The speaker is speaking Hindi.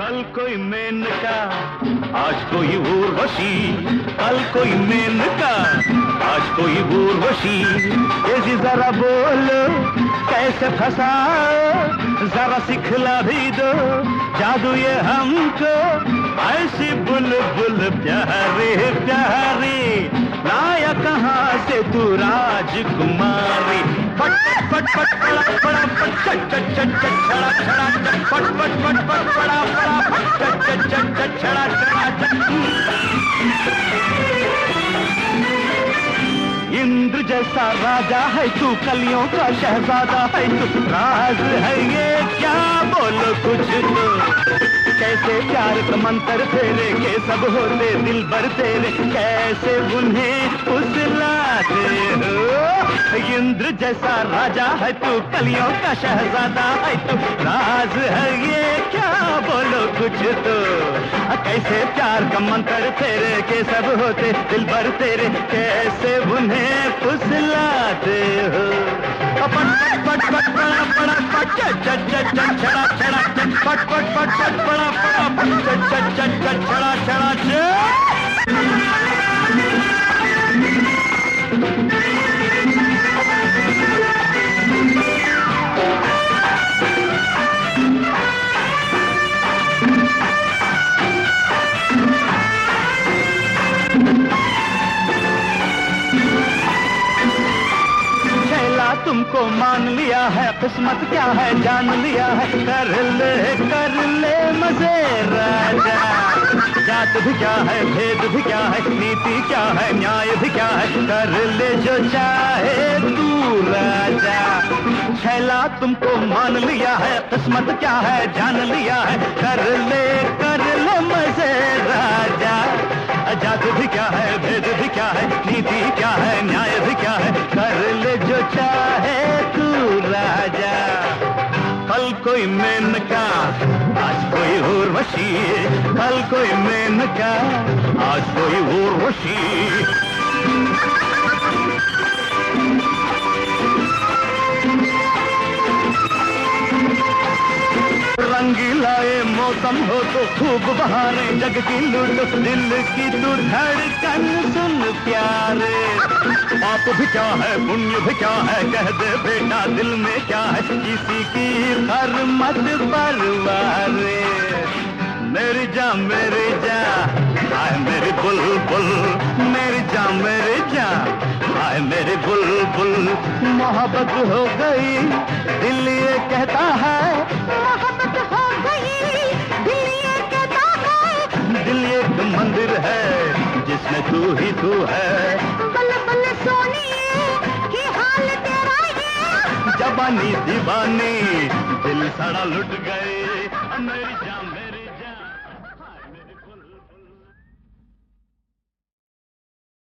कल कोई मेनका आज कोई उर्वशी, कल कोई मेनका आज कोई उर्वशी। ये जरा बोलो कैसे फंसाओ, जरा सिखला भी दो जादू ये हमको। ऐसी बुलबुल प्यारे प्यारे लाया कहाँ से तू राजकुमारी। फट फट फट पड़ा पड़ा फट चट चट चट चट छड़ा छड़ा चट फट फट फट फट पड़ा पड़ा फट चट चट चट चट छड़ा छड़ा चट। इंद्र जैसा राजा है तू, कलियों का शहजादा है तू, राज है ये क्या बोलो कुछ तो। कैसे प्यार का मंत्र फेरे के सब होते दिल भर तेरे, कैसे उन्हें फुसलाते हो। इंद्र जैसा राजा है तू, कलियों का शहजादा है तू, राज है ये क्या बोलो कुछ तो। कैसे प्यार का मंत्र फेरे के सब होते दिल भर तेरे, कैसे उन्हें फुसलाते हो। पट पट पट पड़ा पड़ा पट चट चट चट चट छड़ा छड़ा चट पट पट पट पट पड़ा पड़ा पट चट चट चट चट छड़ा छड़ा चट। तुमको मान लिया है, किस्मत क्या है जान लिया है। कर ले मजे राजा, जात भी क्या है भेद भी क्या है, नीति क्या है न्याय भी क्या है। कर ले जो चाहे तू राजा। छैला तुमको मान लिया है, किस्मत क्या है जान लिया है। कर ले मजे राजा, जात भी क्या है भेद भी क्या है, नीति क्या है न्याय भी क्या है। कर ले जो चाहे तू राजा। कल कोई मेनका आज कोई उर्वशी, कल कोई मेनका आज कोई उर्वशी। रंगीला ये मौसम हो तो खूब बहारें जग की लूट, दिल की तू धड़कन सुन प्यारे। पाप भी क्या है पुण्य भी क्या है, कह दे बेटा दिल में क्या है, किसी की हर मत परवारे। मेरी जा आए मेरी बुलबुल, मेरी जा आए मेरी बुलबुल। मोहब्बत हो गई दिल ये कहता है, मोहब्बत हो गई दिल ये कहता है। दिल एक मंदिर है जिसमें तू ही तू है। बल बल सोनिए कि हाल तेरा ये, जवानी दीवानी दिल सड़ा लुट गए मेरी जान।